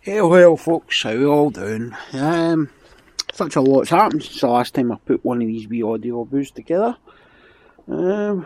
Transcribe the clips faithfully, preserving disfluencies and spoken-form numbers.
Well, well, folks, how you all doing? Um, such a lot's happened since the last time I put one of these wee audio boos together. Um,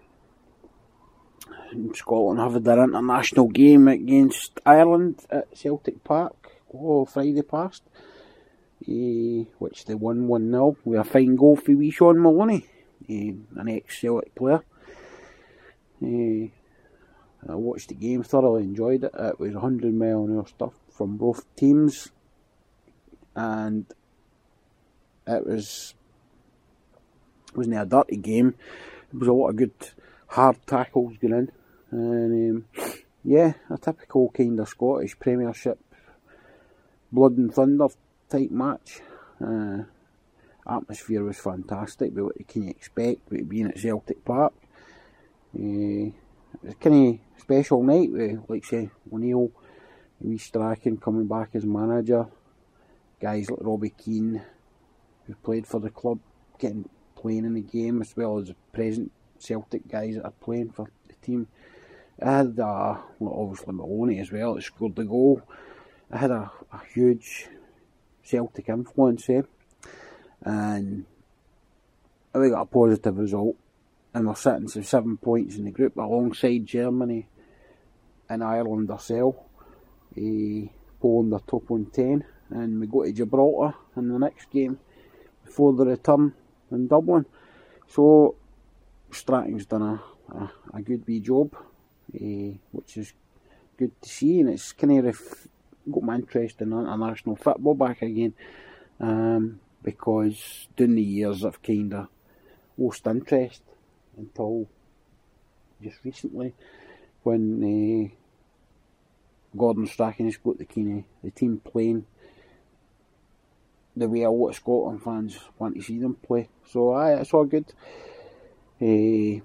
Scotland have their international game against Ireland at Celtic Park oh, Friday past, uh, which they won one nil with a fine goal for wee Sean Maloney, uh, an ex-Celtic player. Uh, I watched the game, thoroughly enjoyed it. It was one hundred mile an hour stuff from both teams, and it was it wasn't a dirty game. There was a lot of good hard tackles going in, and um, yeah, a typical kind of Scottish Premiership blood and thunder type match. Uh, atmosphere was fantastic, but what can you expect with being at Celtic Park? Uh, it was a kind of special night with, like say, O'Neill, wee Strachan coming back as manager, guys like Robbie Keane, who played for the club, getting playing in the game, as well as the present Celtic guys that are playing for the team. I had uh, well, obviously Maloney as well, that scored the goal. I had a, a huge Celtic influence there, and we got a positive result, and we're sitting to seven points in the group alongside Germany and Ireland ourselves. Uh, Poland are top on ten, and we go to Gibraltar in the next game before the return in Dublin. So Strachan's done a, a, a good wee job, uh, which is good to see, and it's kind of ref- got my interest in international football back again, um, because during the years I've kind of lost interest until just recently when uh, Gordon Strachan has got the kind of the team playing the way a lot of Scotland fans want to see them play. So aye, it's all good. Uh,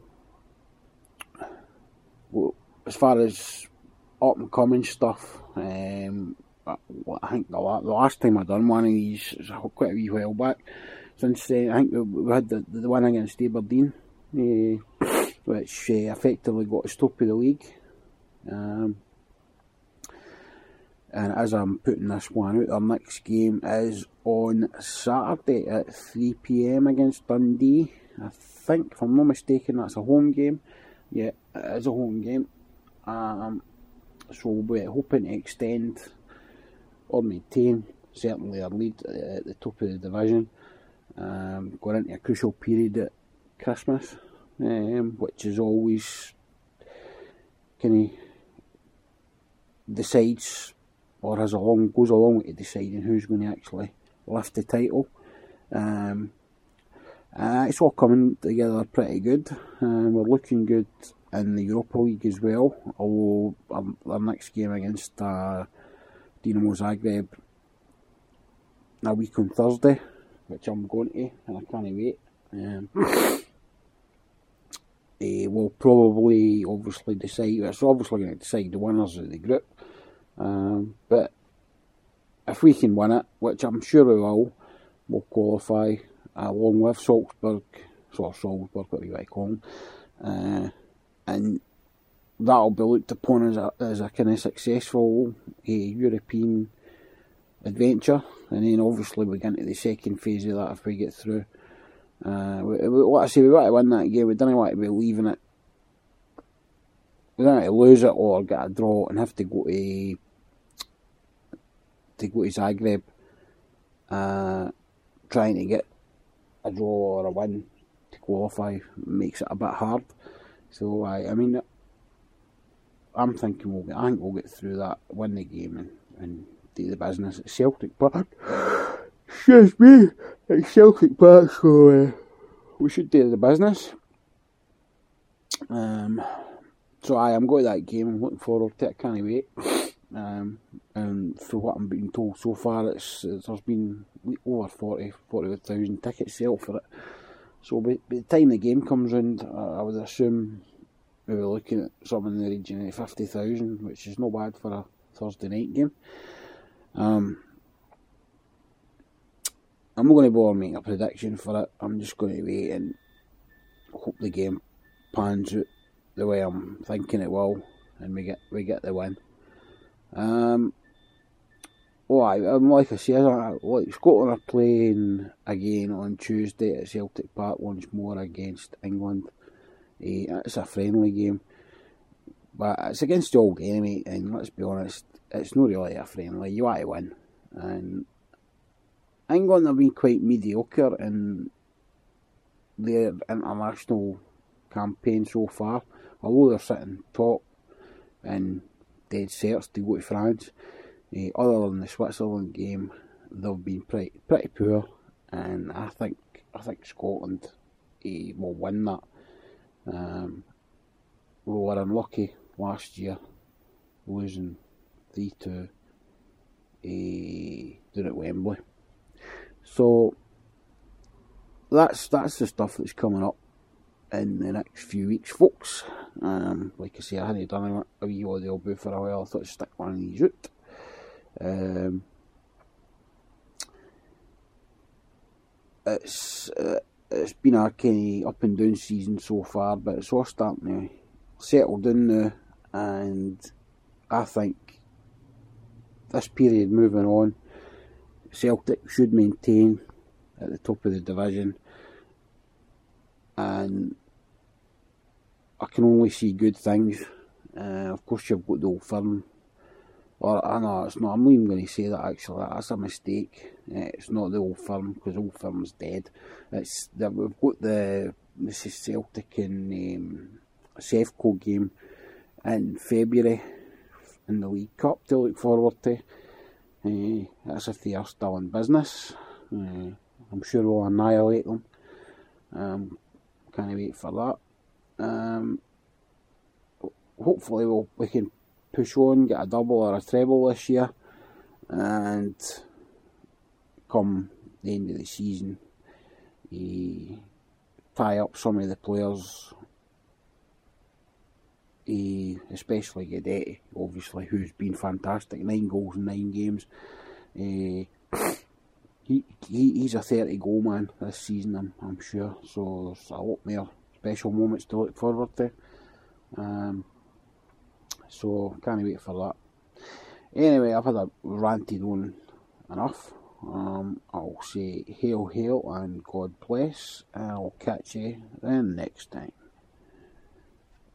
well, as far as up and coming stuff, um, I, I think the, la- the last time I done one of these was quite a wee while back. Since then, I think we, we had the, the one against Aberdeen, uh, which uh, effectively got us top of the league. Um, And as I'm putting this one out, our next game is on Saturday at three p m against Dundee. I think, if I'm not mistaken, that's a home game. Yeah, it is a home game. Um, so we'll be hoping to extend or maintain, certainly, our lead at the top of the division. Um, going into a crucial period at Christmas, um, which is always kind of decides or has along goes along with deciding who's going to actually lift the title. Um, uh, it's all coming together pretty good. Um, we're looking good in the Europa League as well, although um, our next game against uh, Dinamo Zagreb a week on Thursday, which I'm going to, and I can't wait. Um, uh, we'll probably obviously decide, it's obviously going to decide the winners of the group. Um, but if we can win it, which I'm sure we will, we'll qualify along with Salzburg, sort of Salzburg, what we like to call them, uh, and that'll be looked upon as a, as a kind of successful uh, European adventure. And then obviously we get into the second phase of that if we get through. Uh, we, we, like I say, we want to win that game. We don't want to be leaving it. We don't want to lose it or get a draw and have to go to to go to Zagreb, uh, trying to get a draw or a win to qualify makes it a bit hard. So I, I mean, I'm thinking we'll get, I think we'll get through that, win the game, and, and do the business at Celtic Park. Excuse me, at Celtic Park, so uh, we should do the business. Um. So I am going to that game. I'm looking forward to it. I can't wait. Um, and for what I'm being told so far, it's, it's there's been over forty thousand tickets sold for it. So by, by the time the game comes round, uh, I would assume we were looking at something in the region of fifty thousand, which is not bad for a Thursday night game. Um, I'm not going to bother making a prediction for it. I'm just going to wait and hope the game pans out the way I'm thinking it will, and we get we get the win. Um, Oh, I, um, like I said, I, like Scotland are playing again on Tuesday at Celtic Park once more against England. Eh, it's a friendly game, but it's against the old enemy, and let's be honest, it's not really a friendly. You want to win, and England have been quite mediocre in their international campaign so far. Although they're sitting top and dead certs to go to France, eh, other than the Switzerland game, they've been pretty pretty poor, and I think I think Scotland eh, will win that. Um, we were unlucky last year, losing three two eh, down at Wembley. So that's that's the stuff that's coming up in the next few weeks, folks. Um, like I say, I hadn't done a, a wee audio boo for a while. I thought I'd stick one of these out. Um, it's uh, it's been a kind of up and down season so far, but it's all starting to settle down now, and I think this period moving on, Celtic should maintain at the top of the division, and I can only see good things. Uh, of course, you've got the Old Firm, or I know it's not. I'm not even going to say that actually. That's a mistake. Uh, it's not the Old Firm because Old Firm's dead. It's the, we've got the this is Celtic and um, Sevco game in February in the League Cup to look forward to. Uh, that's if they are still in business. Uh, I'm sure we'll annihilate them. Um, can't wait for that. Um, hopefully we'll, we can push on, get a double or a treble this year, and come the end of the season, uh, tie up some of the players, uh, especially Guedetti, obviously, who's been fantastic, nine goals in nine games. Uh, He, he he's a thirty goal man this season, I'm, I'm sure, so there's a lot more special moments to look forward to. Um, so can't wait for that. Anyway, I've had a ranted on enough. Um, I'll say hail, hail, and God bless, and I'll catch you then next time.